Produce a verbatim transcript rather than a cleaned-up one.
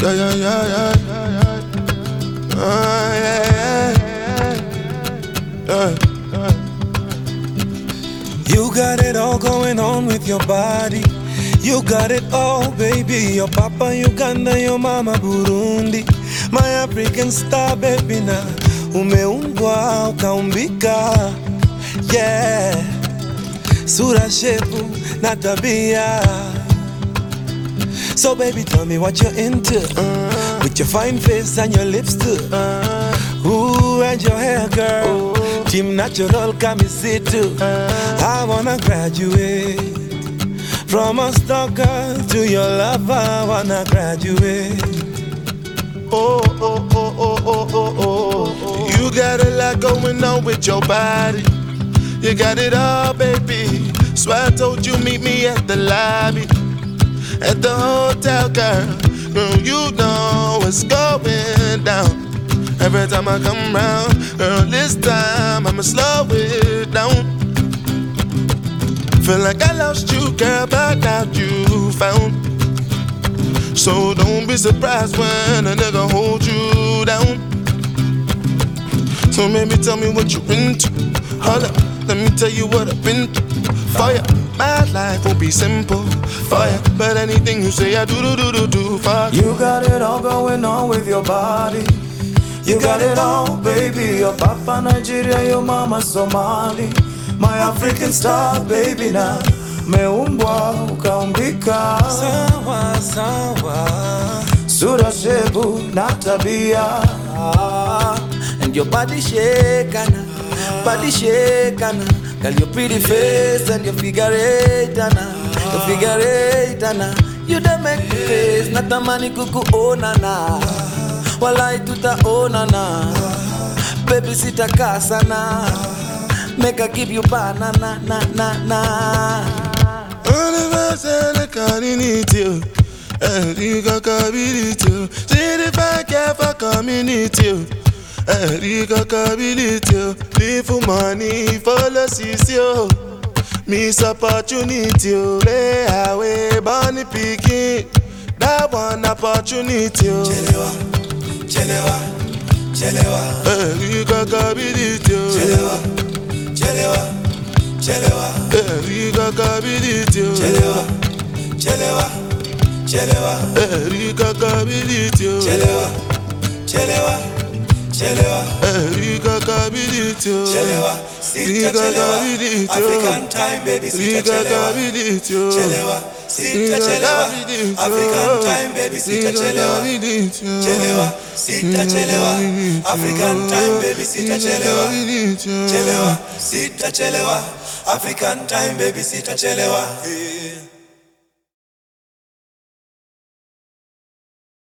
Yeah, yeah, yeah, yeah, yeah, yeah. Uh, yeah, yeah, yeah, yeah. You got it all going on with your body. You got it all, baby. Your papa Uganda, your mama Burundi. My African star, baby, na umeumbwa ukaumbika. Yeah, sura, shepu na tabia. So baby, tell me what you're into, uh, with your fine face and your lips too. Uh, Ooh, and your hair, girl. Oh. Team Natural, come sit too. Uh, I wanna graduate from a stalker to your lover. I wanna graduate. Oh, oh, oh, oh, oh, oh, oh, oh. You got a lot going on with your body. You got it all, baby. So I told you meet me at the lobby, at the hotel, girl. Girl, you know what's going down. Every time I come round, girl, this time I'ma slow it down. Feel like I lost you, girl, but now you found. So don't be surprised when a nigga hold you down. So maybe tell me what you're into. Hold up, let me tell you what I've been through. Fire, my life won't be simple. Fire, but anything you say I do do do do do. Fire. You got it all going on with your body. You got it all, baby. Your papa Nigeria, your mama Somali. My African star, baby, na meumbwa ukaumbika. Sawa sawa, sura, shepu na tabia. And your body shakana, body shakana. Girl, your pretty face and your figure eight, ana, your figure eight, ana. You don't make me face, natamani kukuona na. Walai tutaona na. Baby sitakaa sana. Make I give you banana, na, na, na. All of us I can't need you. And you got ability. See if I care for community. And you got ability. Live for money, follow you. Miss opportunity. Lay away, bunny picking. That one opportunity. Chelewa, chelewa, chelewa. And you got ability. Chelewa, chelewa, chelewa. And you got ability. Chelewa, chelewa, chelewa. And you got ability. Chelewa, chelewa, chelewa. And you got ability. Chelewa, sita chelewa. African time, baby, sita chelewa. Chelewa, sita chelewa. African time, baby, sita chelewa. Chelewa, sita chelewa. African time, baby, sita chelewa. Chelewa, sita chelewa. African time, baby, sita chelewa.